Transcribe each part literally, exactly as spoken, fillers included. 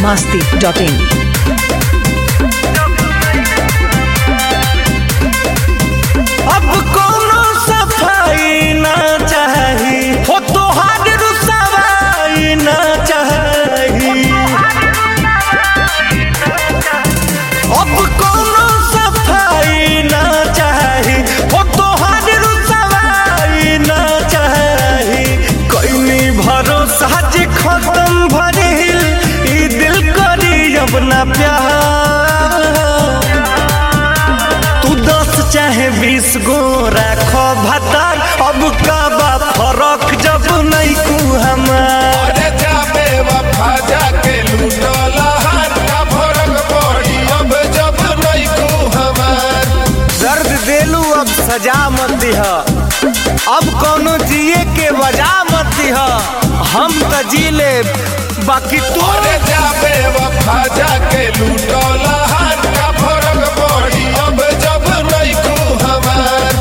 मस्ती dot इन। अब कोनो सफाई ना चाही हो तोहार रुसवाई ना चाही। अब कोनो सफाई ना चाही हो तोहार रुसवाई ना चाही। कइनी भरोसा जे खत्म भरिल ई दिल करी अब ना प्यार। चाहे बीस गो राखो भतार अब का बा फरक जब नहीं कु हमार। अरे जाबे वफा जाके लूटला हार का फरक पड़ी अब जब नहीं कु हमार। दर्द देलू अब सजा मत दिह, अब कोनो जिए के वजह मत दिह। हम त जी ले बाकी तू। अरे जाबे वफा जाके लूटला हार का फरक पड़ी अब जब नहीं कु हमार।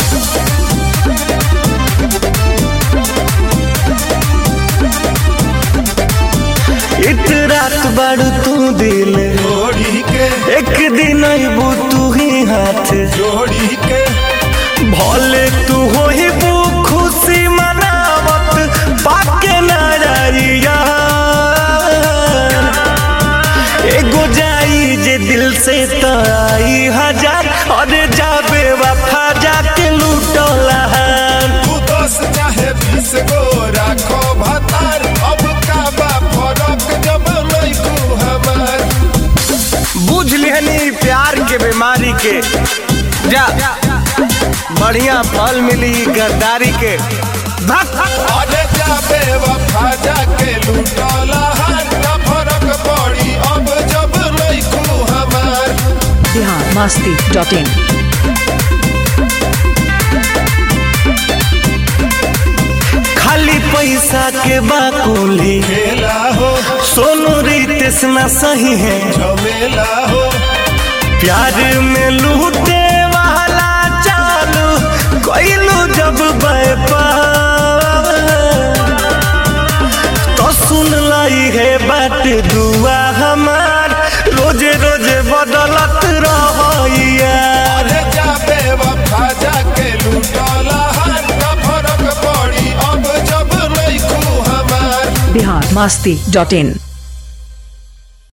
इत रात बाड़ू तू दिल जोड़ी के एक दिन अबू तू ही हाथ जोड़ी के भले तू हो ही बू खुशी मनावत पाके नारिया। एगो जाई जे दिल से तो आई हजार अरे जाबे वफा जाके लूटला। तू दस चाहे बीस गो राखो भतार अब का बा फरक जब नहीं कु हमार। बुझ लिहनी प्यार के बीमारी के जा बढ़िया फल मिली गद्दारी के। अरे जाबे वफा जाके लूटला हार का फरक पड़ी अब जब नहीं कु हमार। Bihar Masti dot in. खाली पैसा के बाकुली खेला हो सोनू रितेश ना सही है। झमेला हो प्यार में लूटे वाला चालू कोइलू जब व्यापार। तो सुन लाई है बात दुआ हमार रोजे रोजे बदलत रहिया। अरे जाबे वफा जाके लूटला हार का फरक पड़ी अब जब नहीं कु हमार। बिहार मस्ती डॉट इन।